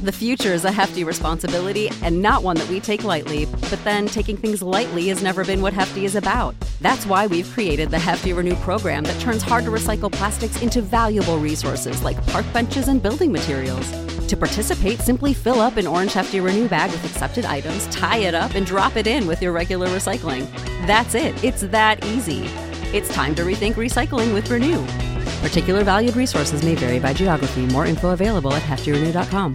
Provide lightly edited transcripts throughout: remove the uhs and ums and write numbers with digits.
The future is a hefty responsibility and not one that we take lightly. But then taking things lightly has never been what Hefty is about. That's why we've created the Hefty Renew program that turns hard to recycle plastics into valuable resources like park benches and building materials. To participate, simply fill up an orange Hefty Renew bag with accepted items, tie it up, and drop it in with your regular recycling. That's it. It's that easy. It's time to rethink recycling with Renew. Particular valued resources may vary by geography. More info available at heftyrenew.com.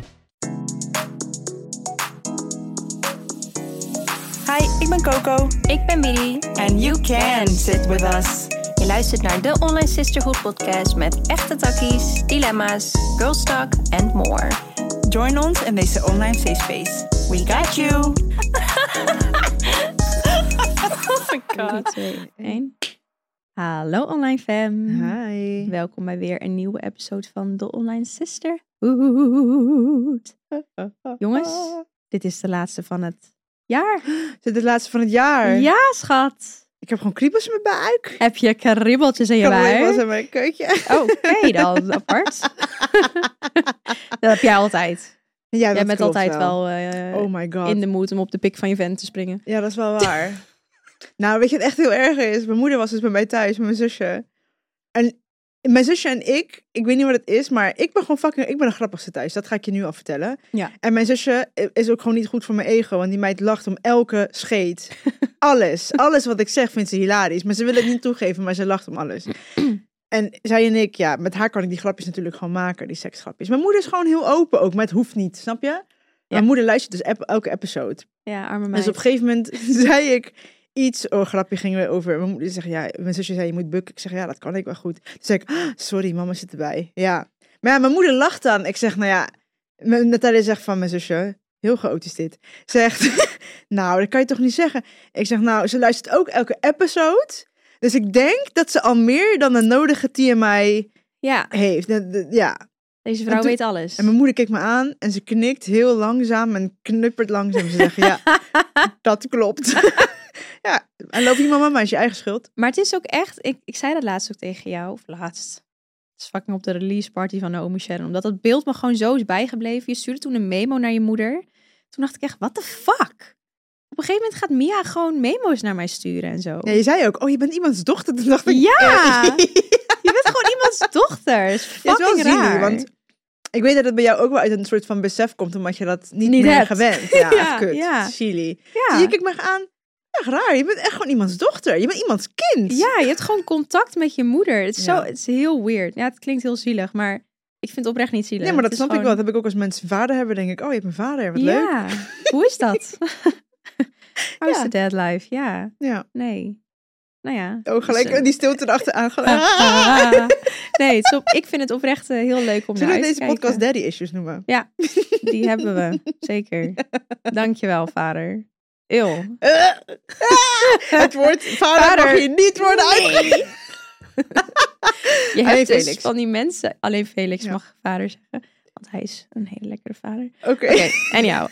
Hi, ik ben Coco. Ik ben Billy. And you can sit with us. Je luistert naar de Online Sisterhood podcast met echte takkies, dilemma's, girls talk and more. Join ons in deze online safe space. We got you. Oh my god. 3, 2, 1. Hallo online fam. Hi. Welkom bij weer een nieuwe episode van de Online Sisterhood. Jongens, dit is de laatste van het jaar. Is het de laatste van het jaar? Ja, schat. Ik heb gewoon kriebels in mijn buik. Heb je kribbeltjes in je buik? Kriebels in mijn keutje. Oké, dan apart. Dat heb jij altijd. Ja, Jij bent altijd wel oh my god. in de mood om op de pik van je vent te springen. Ja, dat is wel waar. Nou, weet je wat echt heel erg is? Mijn moeder was dus bij mij thuis met mijn zusje. En mijn zusje en ik weet niet wat het is, maar ik ben de grappigste thuis. Dat ga ik je nu al vertellen. Ja. En mijn zusje is ook gewoon niet goed voor mijn ego, want die meid lacht om elke scheet. Alles wat ik zeg vindt ze hilarisch. Maar ze wil het niet toegeven, maar ze lacht om alles. En zij en ik, ja, met haar kan ik die grapjes natuurlijk gewoon maken, die seksgrapjes. Mijn moeder is gewoon heel open ook, maar het hoeft niet, snap je? Ja. Mijn moeder luistert dus elke episode. Ja, arme meid. Dus op een gegeven moment zei ik iets, grapje ging weer over. Mijn moeder zegt, ja, mijn zusje zei, je moet bukken. Ik zeg, ja, dat kan ik wel goed. Toen zei ik, sorry, mama zit erbij. Ja. Maar ja, mijn moeder lacht dan. Ik zeg, nou ja, Natalia zegt van mijn zusje, heel chaotisch dit. Zegt, nou, dat kan je toch niet zeggen? Ik zeg, nou, ze luistert ook elke episode. Dus ik denk dat ze al meer dan de nodige TMI heeft. Ja. Deze vrouw weet alles. En mijn moeder kijkt me aan en ze knikt heel langzaam en knuppert langzaam. Ze zegt, ja, dat klopt. Ja, en loop je mama, maar is je eigen schuld. Maar het is ook echt, ik zei dat laatst ook tegen jou, of laatst. Het is fucking op de release party van Naomi Sharon. Omdat dat beeld me gewoon zo is bijgebleven. Je stuurde toen een memo naar je moeder. Toen dacht ik echt, what the fuck? Op een gegeven moment gaat Mia gewoon memo's naar mij sturen en zo. Ja, je zei ook, je bent iemands dochter. Toen dacht ik, ja, je bent gewoon iemands dochter. Het is fucking raar. Want ik weet dat het bij jou ook wel uit een soort van besef komt, omdat je dat niet meer hebt gewend. Ja, ja, kut. Ja. Chili. Ja. Zie je, kijk me aan. Echt raar. Je bent echt gewoon iemands dochter. Je bent iemands kind. Ja, je hebt gewoon contact met je moeder. Het is, Ja. het is heel weird. Ja, het klinkt heel zielig, maar ik vind het oprecht niet zielig. Nee, maar dat Het is snap ik wel. Dat heb ik ook als mensen een vader hebben. Denk ik, je hebt een vader. Wat leuk. Ja, hoe is dat? How is Ja. the dad life? Ja, Ja. nee. Nou ja. Gelijk Dus, die stilte erachteraan. Nee, ik vind het oprecht heel leuk om Zullen naar we uit deze te kijken. podcast daddy issues noemen? Ja, die hebben we. Zeker. Dankjewel, vader. Eeuw. Het woord vader mag hier niet worden uitgegeven. Je Alleen hebt dus Felix. van die mensen... Alleen Felix Ja. mag vader zeggen. Want hij is een hele lekkere vader. Oké. Anyhow.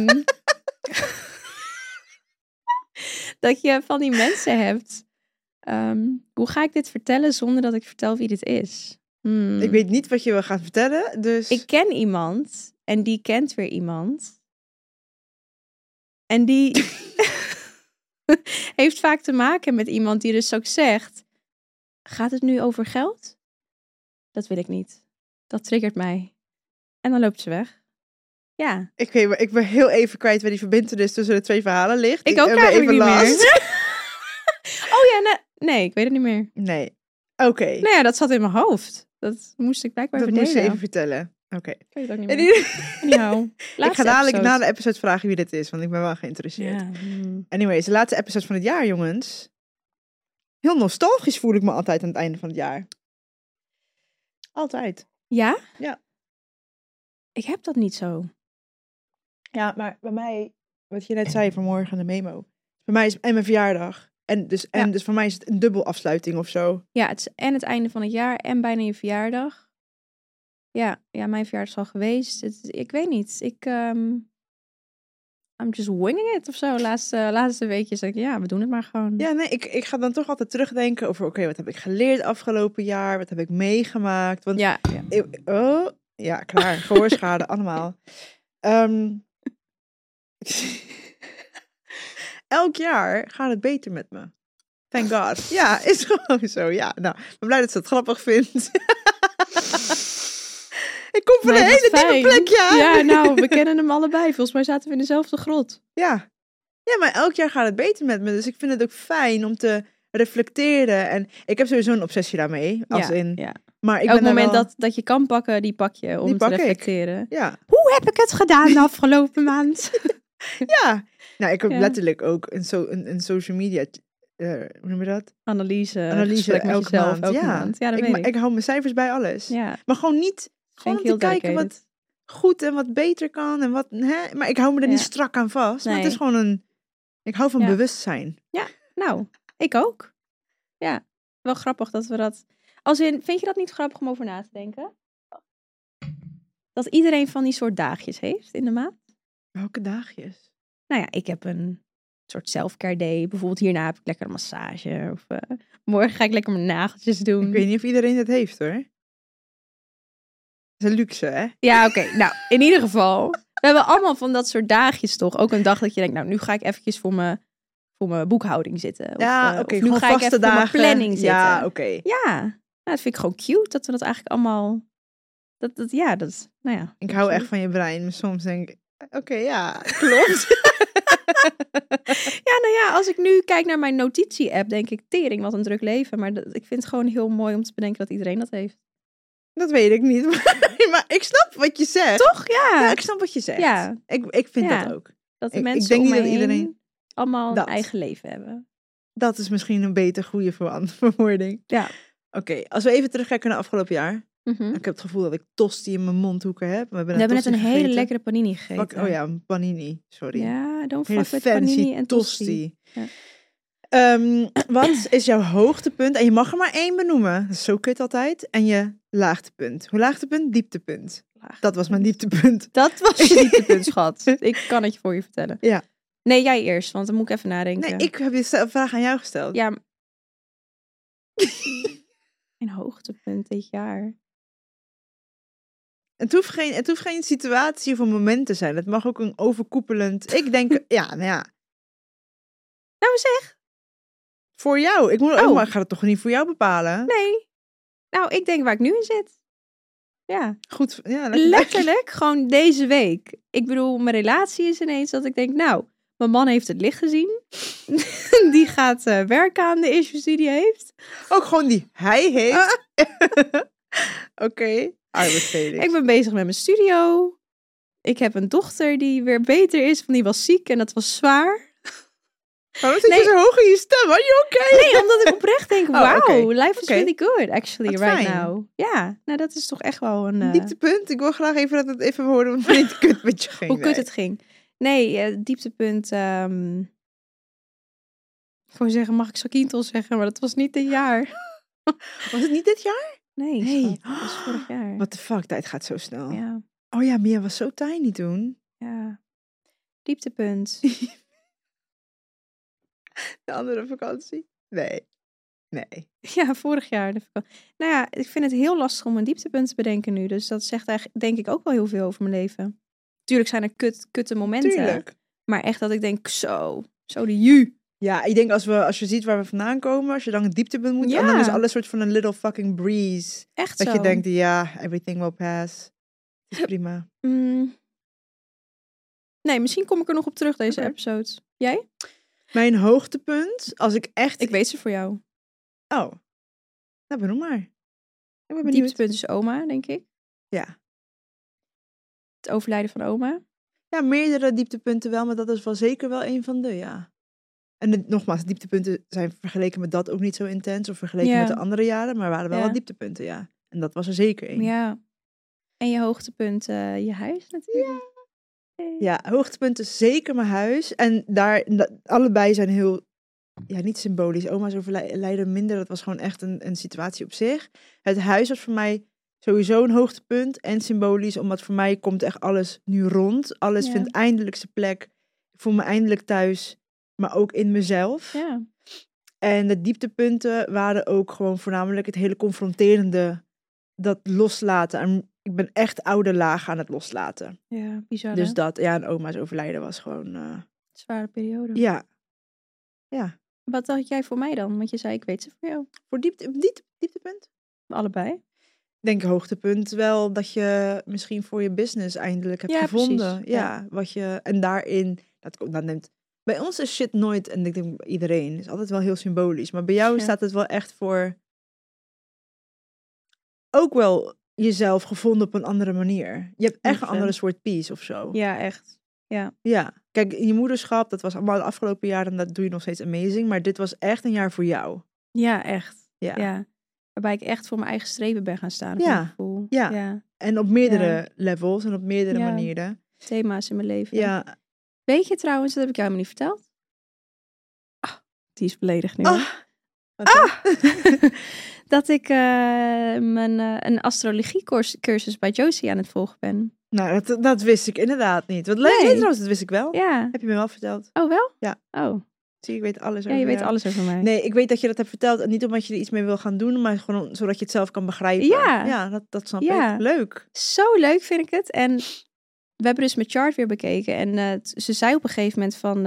Dat je van die mensen hebt... hoe ga ik dit vertellen zonder dat ik vertel wie dit is? Ik weet niet wat je wil gaan vertellen, dus... Ik ken iemand en die kent weer iemand. En die heeft vaak te maken met iemand die dus ook zegt... Gaat het nu over geld? Dat wil ik niet. Dat triggert mij. En dan loopt ze weg. Ja. Ik ben heel even kwijt waar die verbintenis tussen de twee verhalen ligt. Ik ook heb eigenlijk niet last. meer. Oh ja, nee, ik weet het niet meer. Nee. Oké. Nou ja, dat zat in mijn hoofd. Dat moest ik blijkbaar Dat verdelen. moest je even vertellen. Oké. Ik weet het ook niet En meer. Anyhow, ik ga dadelijk na de episode vragen wie dit is, want ik ben wel geïnteresseerd. Ja. Anyways, de laatste episode van het jaar, jongens. Heel nostalgisch voel ik me altijd aan het einde van het jaar. Altijd. Ja? Ja. Ik heb dat niet zo. Ja, maar bij mij, wat je net zei vanmorgen in de memo. Bij mij is het en mijn verjaardag. Dus voor mij is het een dubbel afsluiting of zo. Ja, het is en het einde van het jaar en bijna je verjaardag. Ja, mijn verjaardag is al geweest. Ik weet niet. I'm just winging it of zo. Laatste weekjes denk ik, ja, we doen het maar gewoon. Ja, nee, ik ga dan toch altijd terugdenken over, oké, wat heb ik geleerd afgelopen jaar? Wat heb ik meegemaakt? Want, Ja. klaar, gehoorschade, allemaal. Elk jaar gaat het beter met me. Thank God. Ja, is gewoon zo. Ja, nou, ik ben blij dat ze het grappig vindt. Ik kom van een hele diepe plek, ja. Ja, nou, we kennen hem allebei. Volgens mij zaten we in dezelfde grot. Ja. Ja, maar elk jaar gaat het beter met me. Dus ik vind het ook fijn om te reflecteren. En ik heb sowieso een obsessie daarmee. Als Ja. Maar ik Elk ben moment dat je kan pakken, die pak je om te reflecteren. Ja. Hoe heb ik het gedaan de afgelopen maand? Ja. Nou, ik heb Ja. letterlijk ook een social media... hoe noem je dat? Analyse Analyse met elke jezelf, maand. elke Ja. maand. Ja, dat weet ik. Ik hou mijn cijfers bij alles. Ja. Maar gewoon niet... Gewoon om te kijken wat goed en wat beter kan. En wat, maar ik hou me er niet strak aan vast. Maar het is gewoon ik hou van bewustzijn. Ja, nou, ik ook. Ja, wel grappig dat we dat... vind je dat niet grappig om over na te denken? Dat iedereen van die soort dagjes heeft in de maand? Welke dagjes? Nou ja, ik heb een soort self-care day. Bijvoorbeeld hierna heb ik lekker een massage. Of morgen ga ik lekker mijn nageltjes doen. Ik weet niet of iedereen dat heeft, hoor. Dat is een luxe, hè? Ja, oké. Nou, in ieder geval. We hebben allemaal van dat soort dagjes toch. Ook een dag dat je denkt, nou, nu ga ik eventjes voor mijn boekhouding zitten. Of, Ja, oké. of nu ga ik even voor mijn planning zitten. Ja, oké. Ja, nou, dat vind ik gewoon cute. Dat we dat eigenlijk allemaal... nou ja. Ik hou echt van je brein. Maar soms denk ik, oké, ja, klopt. Ja, nou ja, als ik nu kijk naar mijn notitie-app, denk ik, tering, wat een druk leven. Maar ik vind het gewoon heel mooi om te bedenken dat iedereen dat heeft. Dat weet ik niet. Maar ik snap wat je zegt. Toch? Ja. Ja, ik snap wat je zegt. Ja. Ik vind dat ook. Dat de Ik mensen denk om niet mij dat iedereen heen allemaal dat. een eigen leven hebben. Dat is misschien een beter goede verwoording. Ja. Oké, als we even terugkijken naar afgelopen jaar. Mhm. Ik heb het gevoel dat ik tosti in mijn mondhoeken heb. We hebben net tosti een hele gegeten. lekkere panini gegeten. Oh ja, een panini. Sorry. Ja, don't Hele fuck with panini en tosti. Ja. Wat is jouw hoogtepunt? En je mag er maar 1 benoemen. Dat is zo kut altijd. En je laagtepunt. Hoe laagtepunt? Dieptepunt. Dat was mijn dieptepunt. Dat was je dieptepunt, schat. Ik kan het je voor je vertellen. Ja. Nee, jij eerst, want dan moet ik even nadenken. Nee, ik heb je vraag aan jou gesteld. Ja. Mijn hoogtepunt dit jaar. Het hoeft geen situatie of een moment te zijn. Het mag ook een overkoepelend... Ik denk... ja, nou ja. Nou zeg. Voor jou. Maar ik ga het toch niet voor jou bepalen? Nee. Nou, ik denk waar ik nu in zit. Ja. Goed. Ja, letterlijk gewoon deze week. Ik bedoel, mijn relatie is ineens dat ik denk, nou, mijn man heeft het licht gezien. Die gaat werken aan de issues die hij heeft. Ook gewoon die hij heeft. Oké. Ik ben bezig met mijn studio. Ik heb een dochter die weer beter is, want die was ziek en dat was zwaar. Waarom zit je zo hoog in je stem? Are you okay? Nee, omdat ik oprecht denk, wow, life is really good actually Wat right fijn. now. Ja, nou dat is toch echt wel een... dieptepunt? Ik wil graag even dat het even horen hoe niet kut met je ging. Hoe kut het ging. Nee, dieptepunt... ik wou zeggen, mag ik Sakintel zeggen, maar dat was niet dit jaar. Was het niet dit jaar? Nee, schat, dat was vorig jaar. What the fuck, tijd gaat zo snel. Ja. Oh ja, Mia was zo tiny toen. Ja. Dieptepunt. De andere vakantie? Nee. Ja, vorig jaar. Nou ja, ik vind het heel lastig om een dieptepunt te bedenken nu. Dus dat zegt eigenlijk, denk ik, ook wel heel veel over mijn leven. Tuurlijk zijn er kutte momenten. Tuurlijk. Maar echt dat ik denk, zo de ju. Ja, ik denk als je ziet waar we vandaan komen, als je dan een dieptepunt moet, en dan is alles soort van een little fucking breeze. Echt dat zo. je denkt, ja, everything will pass. Het is prima. Nee, misschien kom ik er nog op terug deze episode. Jij? Mijn hoogtepunt, als ik echt... Ik weet ze voor jou. Oh. Nou, benoem maar. Ik ben benieuwd. Dieptepunt is oma, denk ik. Ja. Het overlijden van oma. Ja, meerdere dieptepunten wel, maar dat is wel zeker wel een van de, ja. En nogmaals, dieptepunten zijn vergeleken met dat ook niet zo intens, of vergeleken met de andere jaren, maar waren wel wat dieptepunten, ja. En dat was er zeker één. Ja. En je hoogtepunt, je huis natuurlijk. Ja, hoogtepunt is zeker mijn huis. En allebei zijn heel, ja, niet symbolisch. Oma's overlijden minder, dat was gewoon echt een situatie op zich. Het huis was voor mij sowieso een hoogtepunt en symbolisch, omdat voor mij komt echt alles nu rond. Alles vindt eindelijk zijn plek. Ik voel me eindelijk thuis, maar ook in mezelf. Ja. En de dieptepunten waren ook gewoon voornamelijk het hele confronterende, dat loslaten. En ik ben echt oude lagen aan het loslaten. Ja, bizar. Dus hè? dat, ja, en oma's overlijden was gewoon, Zware periode. ja. Ja. Wat dacht jij voor mij dan? Want je zei, ik weet ze voor jou. Voor dieptepunt? Allebei. Ik denk hoogtepunt wel dat je misschien voor je business eindelijk hebt Ja, gevonden. precies. Ja, wat je, en daarin, dat neemt, bij ons is shit nooit, en ik denk bij iedereen, is altijd wel heel symbolisch. Maar bij jou Ja. staat het wel echt voor, ook wel jezelf gevonden op een andere manier. Je hebt echt een 100%. andere soort peace of zo. Ja, echt. Ja, kijk, je moederschap, dat was allemaal de afgelopen jaren en dat doe je nog steeds amazing. Maar dit was echt een jaar voor jou. Ja, echt. Ja. Ja. Waarbij ik echt voor mijn eigen streven ben gaan staan. Ja. Ja. Gevoel. Ja. Ja. En op meerdere levels en op meerdere Ja. manieren. Thema's in mijn leven. Ja. Weet je trouwens, dat heb ik jou helemaal niet verteld. Die is beledigd nu. Ah. hoor. Dat ik een astrologiecursus bij Josie aan het volgen ben. Nou, dat wist ik inderdaad niet. Wat leuk, Nee. trouwens, dat wist ik wel. Ja. Heb je me wel verteld. Oh, wel? Ja. Oh. Zie, ik weet alles Ja, over je weet jou. alles over mij. Nee, ik weet dat je dat hebt verteld. En niet omdat je er iets mee wil gaan doen, maar gewoon zodat je het zelf kan begrijpen. Ja. Ja, dat snap Ja. ik. Leuk. Zo leuk vind ik het. En we hebben dus mijn chart weer bekeken. En ze zei op een gegeven moment van...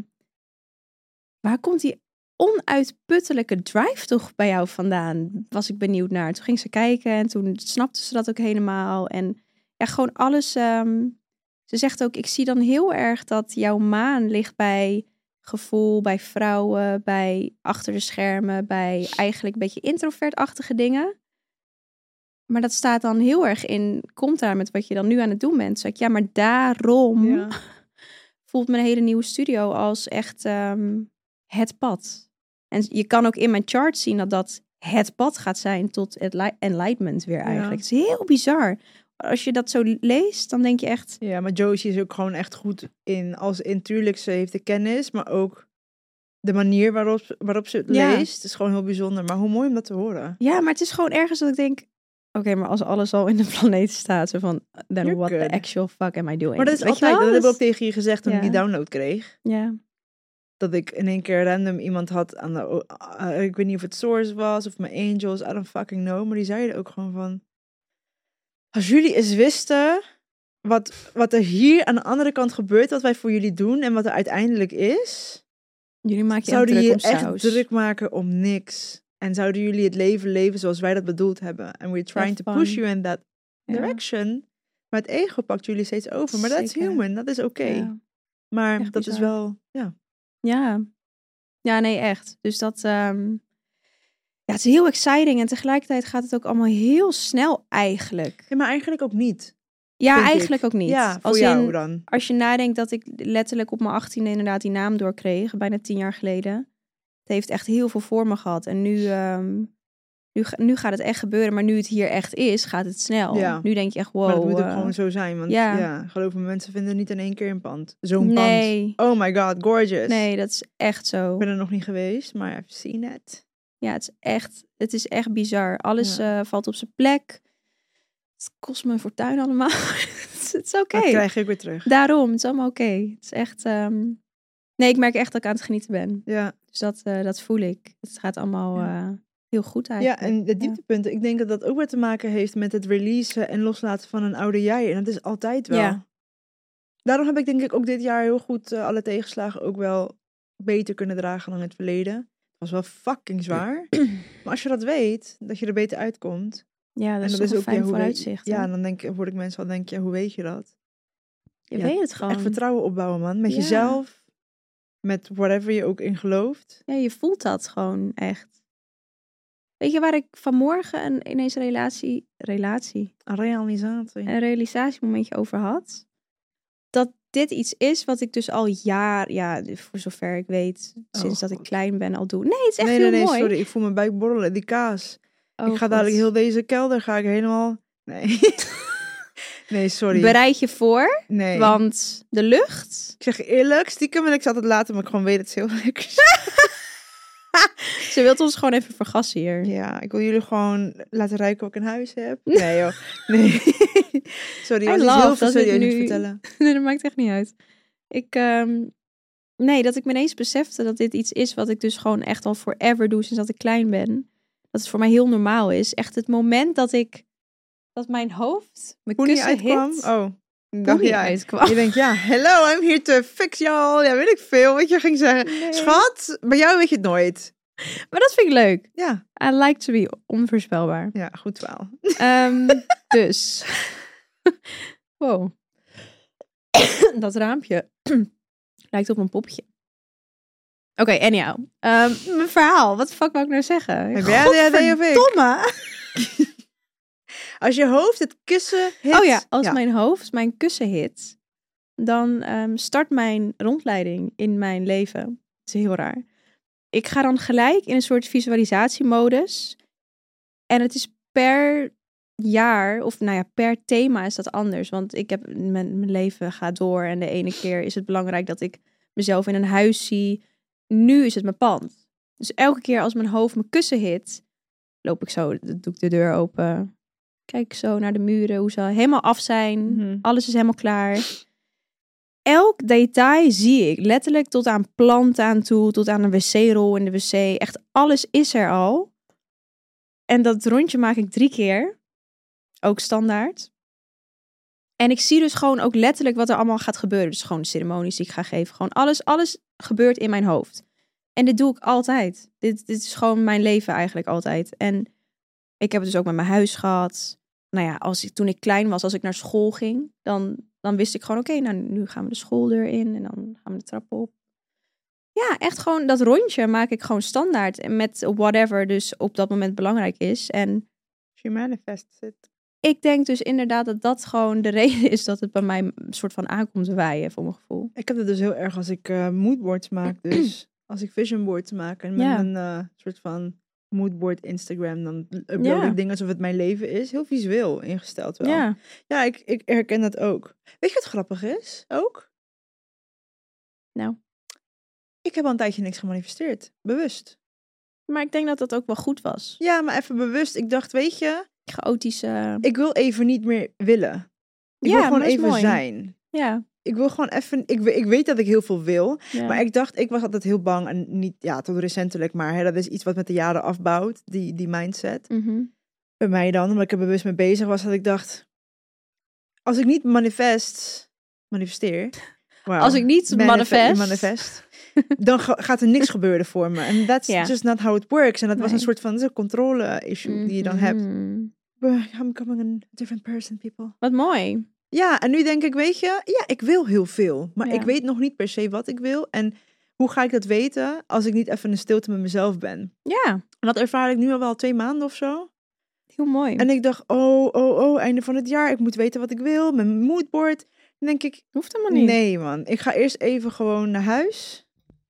waar komt die onuitputtelijke drive toch bij jou vandaan? Was ik benieuwd naar. Toen ging ze kijken en toen snapte ze dat ook helemaal. En ja, gewoon alles... ze zegt ook, ik zie dan heel erg dat jouw maan ligt bij gevoel, bij vrouwen, bij achter de schermen, bij eigenlijk een beetje introvertachtige dingen. Maar dat staat dan heel erg in, komt daar met wat je dan nu aan het doen bent. Zeg ik, ja, maar daarom Ja. voelt mijn hele nieuwe studio als echt het pad. En je kan ook in mijn chart zien dat dat het pad gaat zijn tot enlightenment weer eigenlijk. Het is heel bizar. Als je dat zo leest, dan denk je echt... Ja, maar Josie is ook gewoon echt goed in tuurlijk, ze heeft de kennis, maar ook de manier waarop ze het Ja. leest. is gewoon heel bijzonder. Maar hoe mooi om dat te horen. Ja, maar het is gewoon ergens dat ik denk... Oké, maar als alles al in de planeet staat, zo van... Then You're what good. the actual fuck am I doing? Maar dat is Weet je altijd, wel? dat heb ik ook Dus- tegen je gezegd toen ik Ja. die download kreeg. Ja, Dat ik in één keer random iemand had aan de... ik weet niet of het Source was of mijn angels, I don't fucking know. Maar die zeiden ook gewoon van... Als jullie eens wisten wat er hier aan de andere kant gebeurt, wat wij voor jullie doen en wat er uiteindelijk is... jullie maken je Zouden druk je om echt saus. druk maken om niks. En zouden jullie het leven leven zoals wij dat bedoeld hebben. And we're trying to fun. push you in that Ja. direction. Maar het ego pakt jullie steeds over. Maar dat is Zeker. human, dat is oké. Ja. Maar Echt dat is bizar. wel, ja. Ja. Ja, nee, echt. Dus dat... ja, het is heel exciting. En tegelijkertijd gaat het ook allemaal heel snel eigenlijk. Ja, maar eigenlijk ook niet. Ja, vind eigenlijk ik. ook niet. Ja, voor Als jou in, dan. als je nadenkt dat ik letterlijk op mijn 18e inderdaad die naam doorkreeg. Bijna 10 jaar geleden. Het heeft echt heel veel voor me gehad. En nu gaat het echt gebeuren. Maar nu het hier echt is, gaat het snel. Ja. Nu denk je echt, wow. Maar dat moet ook gewoon zo zijn. Want ja. ja, geloof me, mensen vinden niet in één keer een pand. Zo'n Nee. pand. Oh my god, gorgeous. Nee, dat is echt zo. Ik ben er nog niet geweest, maar I've seen it. Ja, het is echt bizar. Alles valt op zijn plek. Het kost me een fortuin allemaal. Het is oké. Dat krijg je ook weer terug. Daarom, het is allemaal oké. Het is echt... Nee, ik merk echt dat ik aan het genieten ben. Ja. Dus dat voel ik. Het gaat allemaal heel goed Ja, eigenlijk. en de dieptepunten, ik denk dat dat ook weer te maken heeft met het releasen en loslaten van een oude jij. En dat is altijd wel. Ja. Daarom heb ik denk ik ook dit jaar heel goed alle tegenslagen ook wel beter kunnen dragen dan in het verleden. Het was wel fucking zwaar. Maar als je dat weet, dat je er beter uitkomt. Ja, dat en is dat toch een fijn hoe vooruitzicht. ja, hè? en dan hoor ik mensen al denken, ja, hoe weet je dat? Je ja, weet het gewoon. Echt vertrouwen opbouwen, man. Met Ja. jezelf. Met whatever je ook in gelooft. Ja, je voelt dat gewoon echt. Weet je waar ik vanmorgen ineens een realisatiemomentje over had? Dat dit iets is wat ik dus al voor zover ik weet, sinds dat ik God. klein ben al doe. Nee, het is echt Nee, heel nee, mooi. sorry. Ik voel mijn buik borrelen. Die kaas. Oh, ik ga God. dadelijk heel deze kelder helemaal... Nee. Nee, sorry. Bereid je voor, Nee. want de lucht... Ik zeg je eerlijk, stiekem wil ik ze altijd laten, maar ik gewoon weet dat het heel lekker is. Ze wilt ons gewoon even vergassen hier. Ja, ik wil jullie gewoon laten ruiken wat ik in huis heb. Nee joh. Nee. Sorry, I ik was iets love heel veel dat ik serieus nu- te vertellen. Nee, dat maakt echt niet uit. Nee, dat ik me ineens besefte dat dit iets is wat ik dus gewoon echt al forever doe sinds dat ik klein ben. Dat het voor mij heel normaal is. Echt het moment dat ik dat mijn hoofd mijn Hoe niet kussen uitkwam? hit. Oh. Toen Dacht niet jij. uitkwam. Je denkt, ja, hello, I'm here to fix y'all. Ja, weet ik veel wat je ging zeggen. Nee. Schat, bij jou weet je het nooit. Maar dat vind ik leuk. Ja, I like to be onvoorspelbaar. ja, goed verhaal. Dus. Wow. Dat raampje lijkt op een popje. Oké, anyhow. Mijn verhaal. Wat de fuck wou ik nou zeggen? Heb jij ADHD of ik? Godverdomme. Als je hoofd het kussen hit. Oh ja, als mijn hoofd mijn kussen hit, dan start mijn rondleiding in mijn leven. Het is heel raar. Ik ga dan gelijk in een soort visualisatiemodus. En het is per jaar, of nou ja, per thema is dat anders. Want ik heb, mijn leven gaat door en de ene keer is het belangrijk dat ik mezelf in een huis zie. Nu is het mijn pand. Dus elke keer als mijn hoofd mijn kussen hit, loop ik zo, doe ik de deur open. Kijk zo naar de muren, hoe ze helemaal af zijn. Mhm. Alles is helemaal klaar. Elk detail zie ik. Letterlijk tot aan planten aan toe, tot aan een wc-rol in de wc. Echt alles is er al. En dat rondje maak ik 3 keer. Ook standaard. En ik zie dus gewoon ook letterlijk wat er allemaal gaat gebeuren. Dus gewoon de ceremonies die ik ga geven. Gewoon alles gebeurt in mijn hoofd. En dit doe ik altijd. Dit is gewoon mijn leven eigenlijk altijd. En ik heb het dus ook met mijn huis gehad. Nou ja, toen ik klein was, als ik naar school ging, dan wist ik gewoon, oké, nou nu gaan we de schooldeur in en dan gaan we de trap op. Ja, echt gewoon dat rondje maak ik gewoon standaard. En met whatever dus op dat moment belangrijk is. En She manifests it. ik denk dus inderdaad dat dat gewoon de reden is dat het bij mij een soort van aankomt te waaien, voor mijn gevoel. Ik heb het dus heel erg als ik moodboards maak. Dus als ik visionboards maak en met Ja. een soort van moodboard Instagram, dan upload Ja. ik dingen alsof het mijn leven is. Heel visueel ingesteld wel. Ja, Ja, ik herken dat ook. Weet je wat grappig is? Ook? nou. Ik heb al een tijdje niks gemanifesteerd. Bewust. Maar ik denk dat dat ook wel goed was. Ja, maar even bewust. Ik dacht, weet je, Chaotische... ik wil even niet meer willen. Ik Ja, wil gewoon maar dat is even mooi. zijn. Ja, Ik wil gewoon even... Ik weet dat ik heel veel wil. ja. Maar ik dacht, ik was altijd heel bang. En niet, ja, tot recentelijk. Maar dat is iets wat met de jaren afbouwt. Die mindset. Mhm. Bij mij dan, omdat ik er bewust mee bezig was. Dat ik dacht, als ik niet manifesteer. Wow, Als ik niet manifest. dan gaat er niks gebeuren voor me. En that's Ja. just not how it works. En dat was Nee. een soort van controle-issue die je dan hebt. Mhm. I'm becoming a different person, people. Wat mooi. Ja, en nu denk ik, weet je, ja, ik wil heel veel. Maar Ja. ik weet nog niet per se wat ik wil. En hoe ga ik dat weten als ik niet even in stilte met mezelf ben? Ja, En dat ervaar ik nu al wel 2 maanden of zo. heel mooi. En ik dacht, einde van het jaar. Ik moet weten wat ik wil. Mijn moodboard. Dan denk ik, Hoeft helemaal niet. nee man. Ik ga eerst even gewoon naar huis.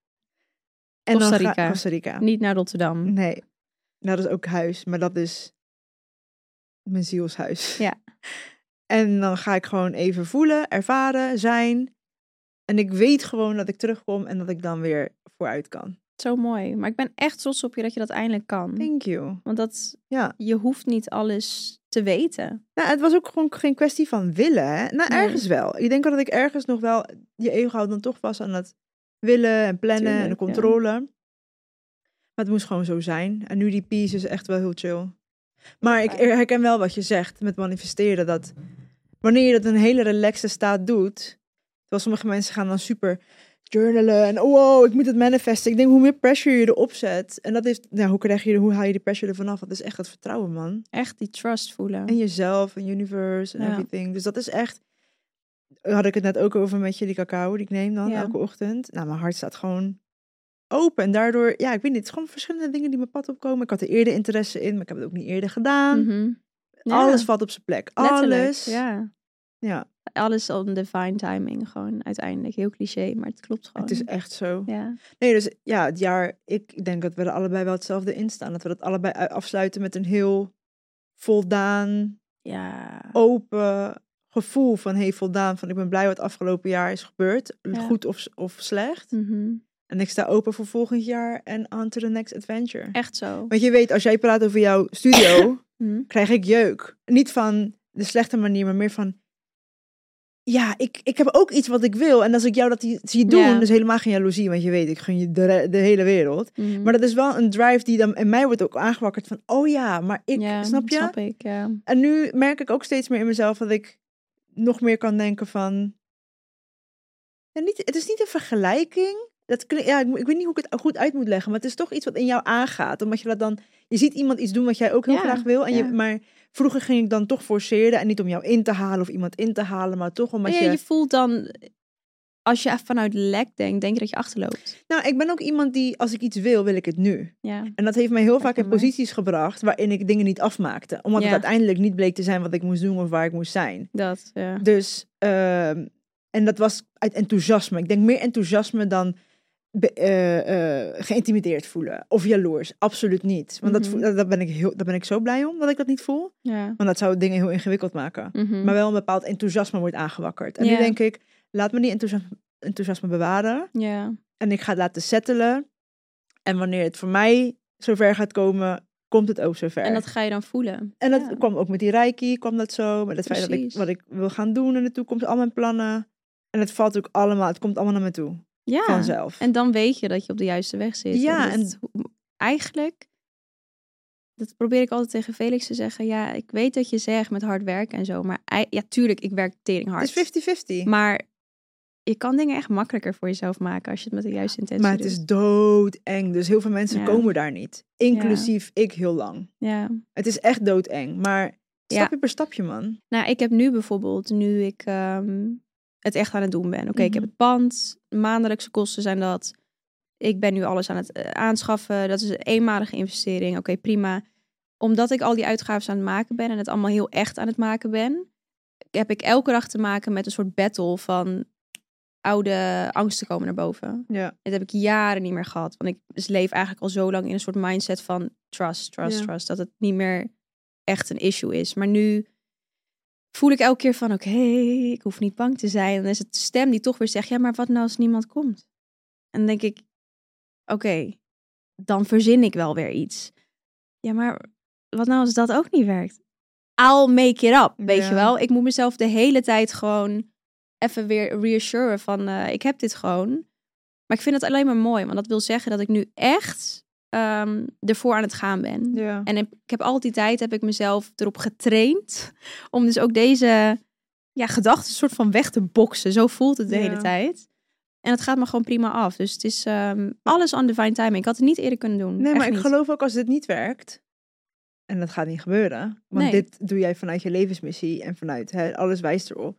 En Costa dan Rica. Costa Rica. Niet naar Rotterdam. Nee. Nou, dat is ook huis. Maar dat is mijn zielshuis. Ja. En dan ga ik gewoon even voelen, ervaren, zijn. En ik weet gewoon dat ik terugkom en dat ik dan weer vooruit kan. Zo mooi. Maar ik ben echt trots op je dat je dat eindelijk kan. Thank you. Want Ja. je hoeft niet alles te weten. Nou, het was ook gewoon geen kwestie van willen, hè? Nou, Nee. ergens wel. Ik denk wel dat ik ergens nog wel... Je ego houdt dan toch vast aan het willen en plannen en de Tuurlijk, ja. controle. Maar het moest gewoon zo zijn. En nu die peace is echt wel heel chill. Maar ik Fijn. herken wel wat je zegt met manifesteren. Dat wanneer je dat in een hele relaxte staat doet... Terwijl sommige mensen gaan dan super journalen. En wow, ik moet het manifesten. Ik denk, hoe meer pressure je erop zet. En dat is... Nou, hoe haal je de pressure ervan af? Dat is echt het vertrouwen, man. Echt die trust voelen. En jezelf, en universe, en Ja. everything. Dus dat is echt... Had ik het net ook over met je, die cacao die ik neem dan Ja. elke ochtend. Nou, mijn hart staat gewoon open. En daardoor, ja, ik weet niet, het is gewoon verschillende dingen die mijn pad opkomen. Ik had er eerder interesse in, maar ik heb het ook niet eerder gedaan. Mhm. Ja, Alles valt op zijn plek. letterlijk, Alles. Ja. Ja, Alles on divine timing gewoon uiteindelijk. Heel cliché, maar het klopt gewoon. het is echt zo. Ja. Nee, dus ja, het jaar, ik denk dat we er allebei wel hetzelfde in staan. Dat we dat allebei afsluiten met een heel voldaan, Ja. open gevoel van hey, voldaan. Van ik ben blij wat afgelopen jaar is gebeurd. Ja. Goed of slecht. Mhm. En ik sta open voor volgend jaar en on to the next adventure. Echt zo. Want je weet, als jij praat over jouw studio, Mhm. krijg ik jeuk. Niet van de slechte manier, maar meer van... ja, ik heb ook iets wat ik wil. En als ik jou dat zie doen, Ja. dus helemaal geen jaloezie. Want je weet, ik gun je de hele wereld. Mhm. Maar dat is wel een drive die dan in mij wordt ook aangewakkerd van, oh ja, maar ik, Ja, snap je? Snap ik, ja. En nu merk ik ook steeds meer in mezelf dat ik nog meer kan denken van, ja, het is niet een vergelijking. Ik weet niet hoe ik het goed uit moet leggen, maar het is toch iets wat in jou aangaat. Omdat je dat dan, je ziet iemand iets doen wat jij ook heel Ja, graag wil. En ja. maar vroeger ging ik dan toch forceren en niet om jou in te halen of iemand in te halen, maar toch omdat Ja, je voelt dan, als je vanuit lek denkt, denk je dat je achterloopt. Nou, ik ben ook iemand die, als ik iets wil ik het nu. Ja. En dat heeft mij heel vaak in Herkenbaar. posities gebracht waarin ik dingen niet afmaakte. Omdat Ja. het uiteindelijk niet bleek te zijn wat ik moest doen of waar ik moest zijn. Dat, ja. Dus, en dat was uit enthousiasme. Ik denk meer enthousiasme dan geïntimideerd voelen. Of jaloers. Absoluut niet. Want Mhm. daar ben ik zo blij om dat ik dat niet voel. Ja. Want dat zou dingen heel ingewikkeld maken. Mhm. Maar wel een bepaald enthousiasme wordt aangewakkerd. En Ja. nu denk ik, laat me die enthousiasme bewaren. Ja. En ik ga het laten settelen. En wanneer het voor mij zover gaat komen, komt het ook zover. En dat ga je dan voelen. En dat Ja. kwam ook met die reiki, kwam dat zo. Met het feit dat ik Precies. wat ik wil gaan doen in de toekomst, al mijn plannen. En het valt ook allemaal, het komt allemaal naar me toe. Ja. Vanzelf. En dan weet je dat je op de juiste weg zit. Ja, en eigenlijk, dat probeer ik altijd tegen Felix te zeggen. Ja, ik weet dat je zegt met hard werken en zo. Maar ja, tuurlijk, ik werk tering hard. Het is 50-50. Maar je kan dingen echt makkelijker voor jezelf maken als je het met de juiste intentie Maar het doet. is doodeng. Dus heel veel mensen Ja. komen daar niet. Inclusief ik heel lang. Ja. Het is echt doodeng. Maar stapje per stapje, man. Nou, ik heb nu bijvoorbeeld, nu ik het echt aan het doen ben. Oké, ik heb Mhm. het pand, maandelijkse kosten zijn dat. Ik ben nu alles aan het aanschaffen. Dat is een eenmalige investering. Oké, prima. Omdat ik al die uitgaven aan het maken ben en het allemaal heel echt aan het maken ben, heb ik elke dag te maken met een soort battle van oude angsten komen naar boven. Ja. Dat heb ik jaren niet meer gehad. Want ik leef eigenlijk al zo lang in een soort mindset van trust. Ja. Dat het niet meer echt een issue is. Maar nu voel ik elke keer van, oké, ik hoef niet bang te zijn. En dan is het de stem die toch weer zegt, ja, maar wat nou als niemand komt? En dan denk ik, oké, dan verzin ik wel weer iets. Ja, maar wat nou als dat ook niet werkt? I'll make it up, weet Ja. je wel? Ik moet mezelf de hele tijd gewoon even weer reassuren van, ik heb dit gewoon. Maar ik vind het alleen maar mooi, want dat wil zeggen dat ik nu echt ervoor aan het gaan ben. Ja. En ik heb al die tijd heb ik mezelf erop getraind om dus ook deze gedachten soort van weg te boksen. Zo voelt het de Ja. hele tijd. En het gaat me gewoon prima af. Dus het is alles on divine timing. Ik had het niet eerder kunnen doen. Nee, Echt maar ik niet. geloof ook als dit niet werkt, en dat gaat niet gebeuren, want Nee. dit doe jij vanuit je levensmissie en vanuit alles wijst erop,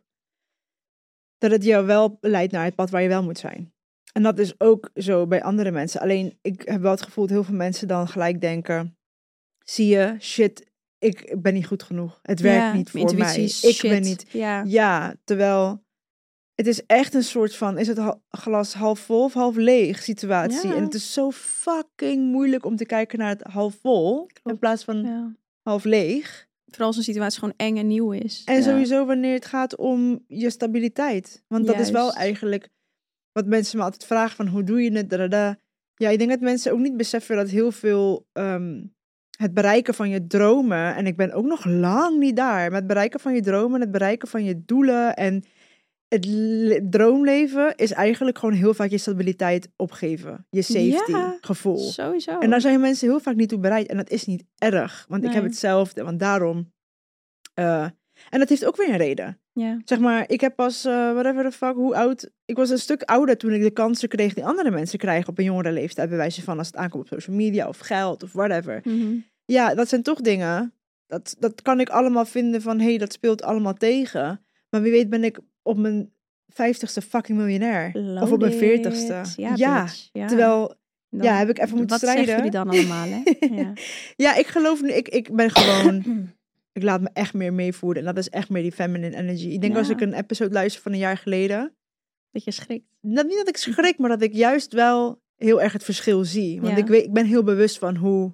dat het jou wel leidt naar het pad waar je wel moet zijn. En dat is ook zo bij andere mensen. Alleen, ik heb wel het gevoel dat heel veel mensen dan gelijk denken, zie je, shit, ik ben niet goed genoeg. Het werkt niet mijn voor mij. intuïtie is Ik ben shit. niet... Ja. Ja, terwijl het is echt een soort van, is het glas half vol of half leeg situatie. Ja. En het is zo fucking moeilijk om te kijken naar het half vol in Klopt. plaats van Ja. half leeg. Vooral als een situatie gewoon eng en nieuw is. En Ja. sowieso wanneer het gaat om je stabiliteit. Want dat is wel Juist. eigenlijk wat mensen me altijd vragen van hoe doe je het? Dadada. Ja, ik denk dat mensen ook niet beseffen dat heel veel het bereiken van je dromen, en ik ben ook nog lang niet daar, maar het bereiken van je dromen, het bereiken van je doelen en het droomleven is eigenlijk gewoon heel vaak je stabiliteit opgeven. Je safety Ja, gevoel. Sowieso. En daar zijn mensen heel vaak niet toe bereid. En dat is niet erg. Want ik heb Nee. hetzelfde. Want daarom... en dat heeft ook weer een reden. Ja. Zeg maar, ik heb pas, whatever the fuck, hoe oud... Ik was een stuk ouder toen ik de kansen kreeg die andere mensen krijgen op een jongere leeftijd. Bij wijze van als het aankomt op social media of geld of whatever. Mhm. Ja, dat zijn toch dingen. Dat kan ik allemaal vinden van, hé, dat speelt allemaal tegen. Maar wie weet ben ik op mijn 50ste fucking miljonair. Of op mijn 40ste. Ja, bitch. Ja. Terwijl, Dan- heb ik even moeten wat strijden. zeggen jullie dan allemaal, hè? Ja. Ja, ik geloof nu, ik ben gewoon, ik laat me echt meer meevoeren. En dat is echt meer die feminine energy. Ik denk Ja. als ik een episode luister van een jaar geleden, Dat je schrikt. niet dat ik schrik, maar dat ik juist wel heel erg het verschil zie. Want Ja. ik ben heel bewust van hoe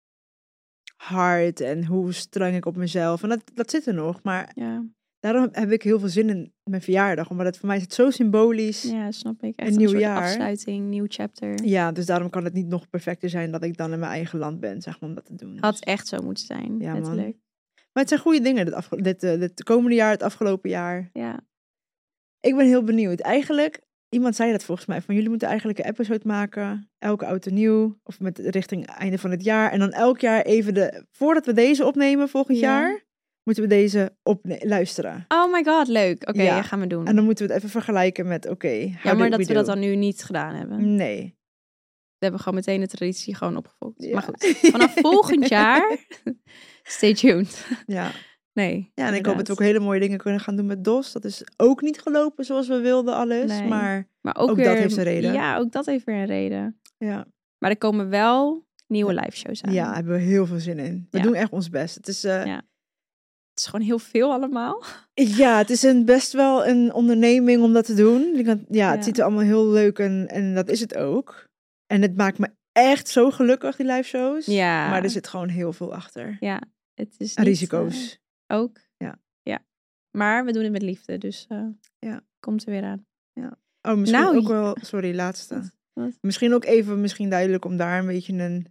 hard en hoe streng ik op mezelf. En dat zit er nog, maar Ja, daarom heb ik heel veel zin in mijn verjaardag. Omdat het voor mij is het zo symbolisch. ja snap ik. Echt Een een nieuw soort jaar. afsluiting, nieuw chapter. Ja, dus daarom kan het niet nog perfecter zijn dat ik dan in mijn eigen land ben, zeg maar, om dat te doen. Had echt zo moeten zijn, Ja, man. letterlijk. Maar het zijn goede dingen dit komende jaar, het afgelopen jaar. Ja. Ik ben heel benieuwd. Eigenlijk, iemand zei dat volgens mij. Van jullie moeten eigenlijk een episode maken. Elke oud en nieuw. Of met richting einde van het jaar. En dan elk jaar even voordat we deze opnemen volgend jaar. Moeten we deze luisteren. Oh my god, leuk. Oké, Ja. dat gaan we doen. En dan moeten we het even vergelijken met Jammer dat we dat dan nu niet gedaan hebben. Nee. We hebben gewoon meteen de traditie gewoon opgevolgd. Ja. Maar goed, vanaf volgend jaar, stay tuned. Ja. Nee. Ja, en ik hoop dat we ook hele mooie dingen kunnen gaan doen met DOS. Dat is ook niet gelopen zoals we wilden alles. Nee. Maar ook ook weer, dat heeft een reden. Ja, ook dat heeft weer een reden. ja. Maar er komen wel nieuwe live shows aan. Ja, hebben we heel veel zin in. We Ja. doen echt ons best. Het is, Ja. Het is gewoon heel veel allemaal. ja, het is best wel een onderneming om dat te doen. Het Ja. ziet er allemaal heel leuk en dat is het ook. En het maakt me echt zo gelukkig, die live shows. Ja. Maar er zit gewoon heel veel achter. Ja, het is En niet, risico's. ook. Ja. Maar we doen het met liefde, dus Ja. komt er weer aan. Oh, misschien Nou, ook wel... Sorry, laatste. Wat? Misschien ook even duidelijk om daar een beetje een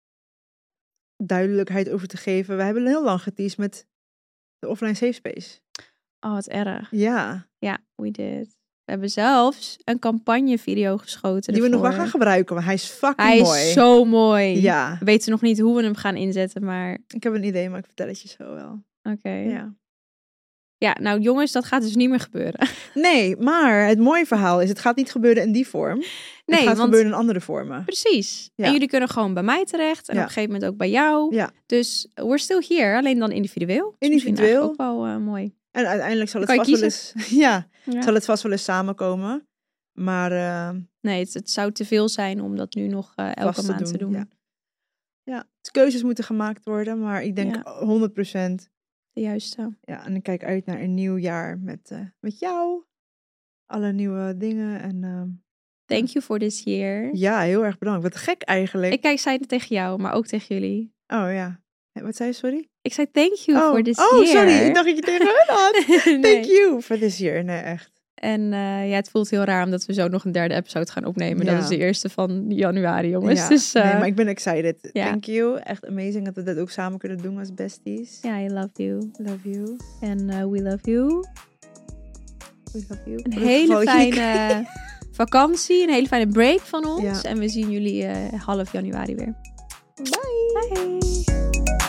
duidelijkheid over te geven. We hebben heel lang geteased met de offline safe space. Oh, wat erg. Ja, Ja, we did. We hebben zelfs een campagnevideo geschoten die we nog wel ervoor. gaan gebruiken, want hij is fucking Hij mooi. is zo mooi. Ja, We weten nog niet hoe we hem gaan inzetten, maar ik heb een idee, maar ik vertel het je zo wel. oké. Ja. Ja, nou jongens, dat gaat dus niet meer gebeuren. Nee, maar het mooie verhaal is, het gaat niet gebeuren in die vorm. Nee, het gaat want gebeuren in andere vormen. precies. Ja. En jullie kunnen gewoon bij mij terecht en Ja. op een gegeven moment ook bij jou. Ja. Dus we're still here, alleen dan individueel. Dus misschien Individueel. eigenlijk ook wel mooi. En uiteindelijk zal het Kan je vast wel eens... Ja, Ja. zal het vast wel eens samenkomen. Maar Nee, het zou te veel zijn om dat nu nog elke vast maand te doen. Ja. Ja, dus keuzes moeten gemaakt worden, maar ik denk 100%. De juiste. Ja, en ik kijk uit naar een nieuw jaar met jou. Alle nieuwe dingen. En Thank you for this year. ja, heel erg bedankt. Wat gek eigenlijk. Ik zei het tegen jou, maar ook tegen jullie. Oh ja. Wat zei je, sorry? Ik zei thank you for this year. Oh, sorry. Ik dacht dat je tegen hun had. Nee. Thank you for this year. Nee, echt. En ja, het voelt heel raar omdat we zo nog een derde episode gaan opnemen. Ja. Dat is de eerste van januari, jongens. Ja. Dus, nee, maar ik ben excited. ja. Thank you. Echt amazing dat we dat ook samen kunnen doen als besties. ja, I love you. Love you. En we love you. We love you. Een In hele ieder geval, fijne vakantie, een hele fijne break van ons. Ja. En we zien jullie half januari weer. Bye. Bye.